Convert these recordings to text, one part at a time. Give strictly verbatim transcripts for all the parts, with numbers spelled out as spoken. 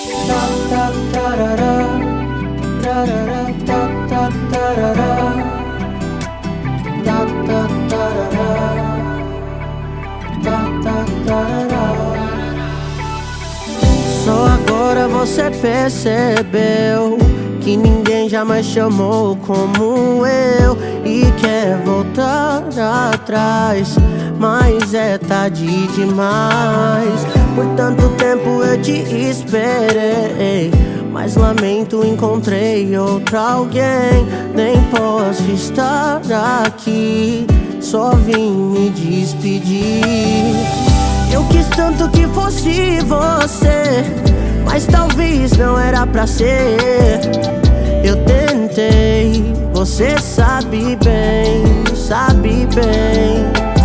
Só agora você percebeu que ninguém jamais chamou como eu e quer voltar atrás, mas é tarde demais. Por tanto tempo eu te esperei, mas lamento, encontrei outra alguém. Nem posso estar aqui, só vim me despedir. Eu quis tanto que fosse você, mas talvez não era pra ser. Eu tentei, você sabe bem, sabe bem.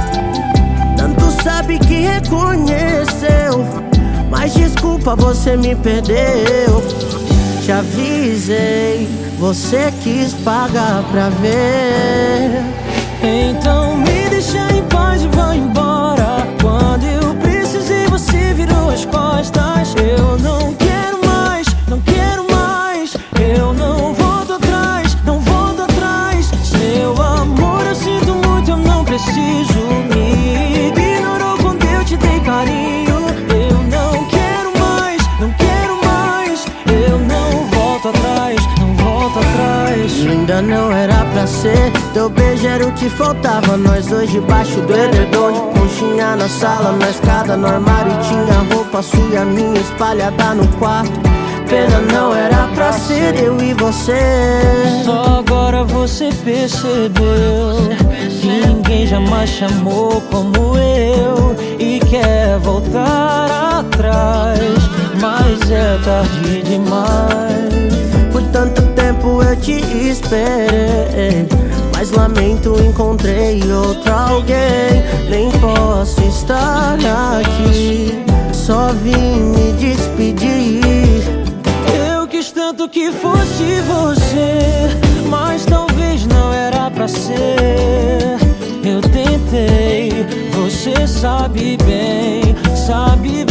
Tanto sabe que reconheceu, mas desculpa, você me perdeu. Te avisei, você quis pagar pra ver. Então me deixa em paz e vai embora. Quando eu precisei você virou as costas. Eu não quero mais, não quero mais. Eu não volto atrás, não volto atrás. Seu amor eu sinto muito, eu não preciso. Me ignorou quando eu te dei carinho. Eu não quero mais, não quero mais. Eu não volto atrás, não volto atrás. Ainda não era pra ser, teu beijo era o que faltava. Nós dois debaixo do edredom, de conchinha na sala, na escada, no armário tinha roupa sua e a minha espalhada no quarto. Pena não era pra ser eu e você. Só agora você percebeu que ninguém jamais chamou como eu e quer voltar atrás, mas é tarde demais. Por tanto tempo eu te esperei, mas lamento, encontrei outra alguém. Nem posso estar aqui, só vim me despedir. Eu quis tanto que fosse você, mas talvez não era pra ser. Eu tentei, você sabe bem, sabe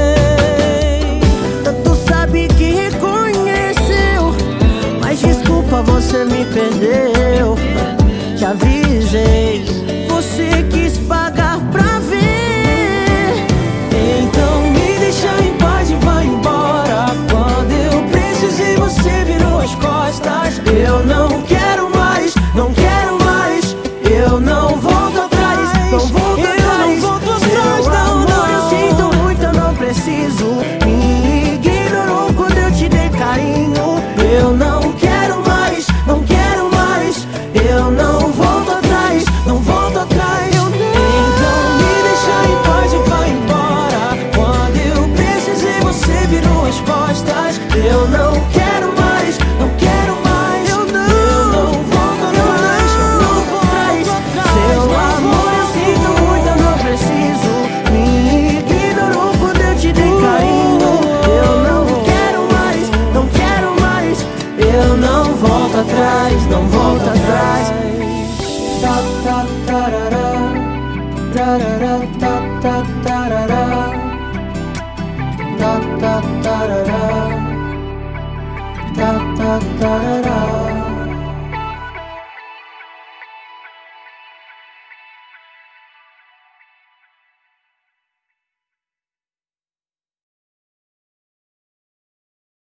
bem. Tanto sabe que reconheceu, mas desculpa, você me perdeu. Te avisei, você quis pagar pra ver. Então me deixa em paz e vai embora. Quando eu precisei você virou as costas. Eu não quero mais, não quero mais. Eu não volto atrás, não volto Eu atrás. não volto atrás, Seu não, amor, não. Eu sinto muito, eu não preciso. Me ignorou quando eu te dei carinho. Eu não quero mais, não quero mais. Eu não volto atrás, não volto atrás. Eu não. Então me deixa em paz e vai embora. Quando eu precisei você virou as costas. Eu não quero mais, não quero mais. Eu não. Eu não volto atrás, não volto atrás. Seu não amor, eu volto. sinto muito, eu não preciso. Me ignorou quando eu te dei carinho. Eu não quero mais, não quero mais. Eu não volto atrás, não volto atrás. Ta ta tarará, tarará, ta ta tarará, ta ta tarará, ta ta tarará.